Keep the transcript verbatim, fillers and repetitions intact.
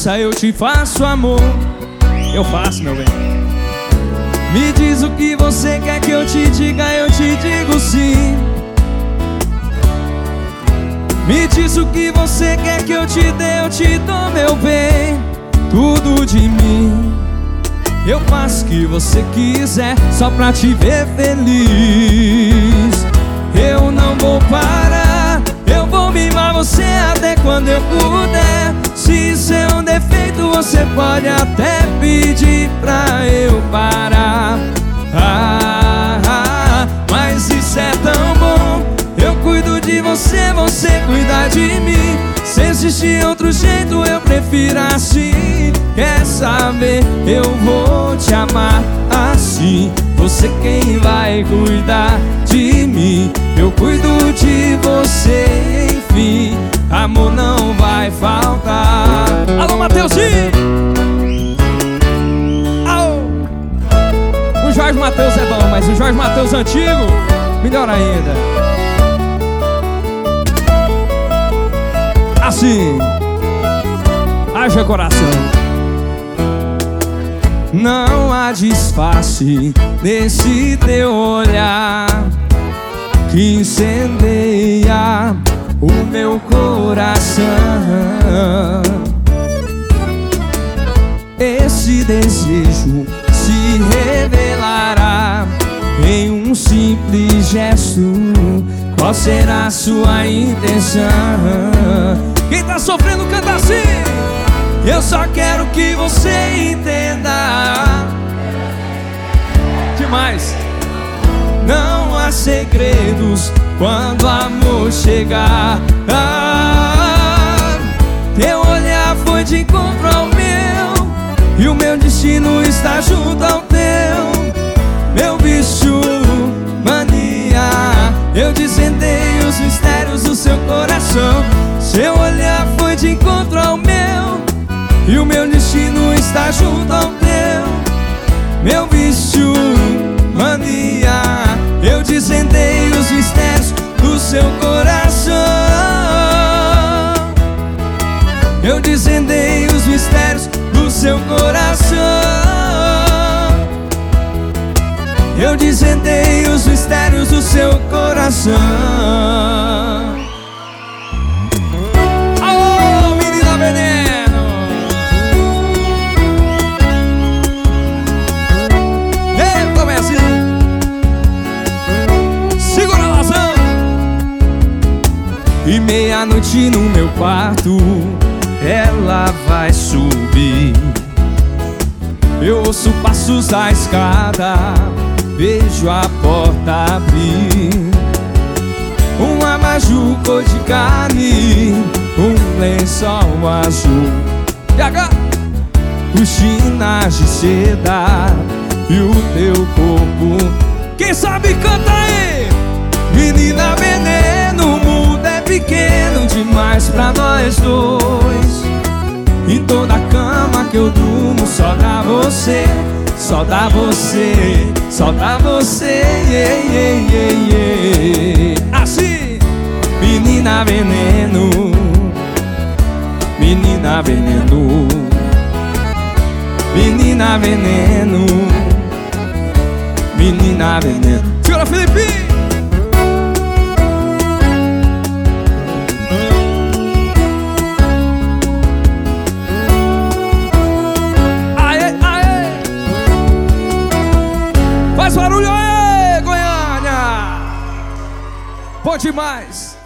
faça, eu te faço amor. Eu faço, meu bem. Me diz o que você quer que eu te diga, eu te digo sim. Me diz o que você quer que eu te dê, eu te dou, meu bem. Tudo de mim eu faço o que você quiser, só pra te ver feliz. Eu não vou parar, eu vou mimar você até quando eu puder. Se isso é um defeito, você pode até pedir pra eu parar. ah, ah, Mas isso é tão bom. Eu cuido de você, você cuida de mim. Se existir outro jeito, eu prefiro assim. Quer saber? Eu vou te amar assim. Você quem vai cuidar de mim. Eu cuido de você, enfim. Amor não vai faltar. Alô, Mateuzinho! Alô! O Jorge Mateus é bom, mas o Jorge Mateus antigo, melhor ainda. Assim, haja coração. Não há disfarce nesse teu olhar que incendeia o meu coração. Esse desejo se revelará em um simples gesto. Qual será a sua intenção? Quem tá sofrendo canta assim. Eu só quero que você entenda. Demais. Não há segredos quando o amor chegar. ah, Teu olhar foi de encontro ao meu, e o meu destino está junto ao teu. Meu bicho, mania, eu desvendei os mistérios do seu coração. Seu olhar foi de encontro ao meu, e o meu destino está junto ao teu. Meu vício, mania, eu desvendei os mistérios do seu coração. Eu desvendei os mistérios do seu coração. Eu desvendei os mistérios do seu coração. Alô, menina veneno! Ei, como é assim? Segura a razão. E meia-noite no meu quarto, ela vai subir. Eu ouço passos da escada, vejo a porta abrir. Um abajur cor de carne, um lençol azul, e agora? Cortinas de seda e o teu corpo. Quem sabe canta aí! Menina veneno, o mundo é pequeno demais pra nós dois. Em toda cama que eu durmo só dá você, só dá você, só dá você, yeah, yeah, yeah, yeah. Assim, menina veneno, menina veneno, menina veneno, menina veneno. Segura, Felipe! Faz barulho aí, Goiânia! Bom demais!